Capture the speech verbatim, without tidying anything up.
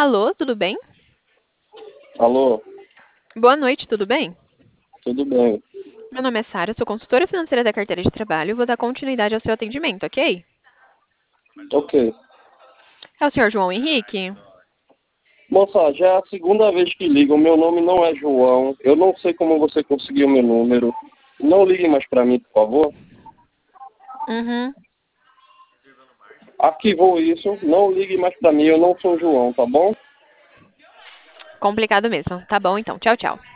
Alô, tudo bem? Alô, Boa noite, tudo bem? tudo bem? Meu nome é Sara, sou consultora financeira da carteira de trabalho e vou dar continuidade ao seu atendimento, ok? Ok. É o senhor João Henrique? Moça, já é a segunda vez que ligo. Meu nome não é João. Eu não sei como você conseguiu meu número. Não ligue mais para mim, por favor. Uhum. Arquivou isso. Não ligue mais para mim. Eu não sou João, tá bom? Complicado mesmo. Tá bom, então. Tchau, tchau.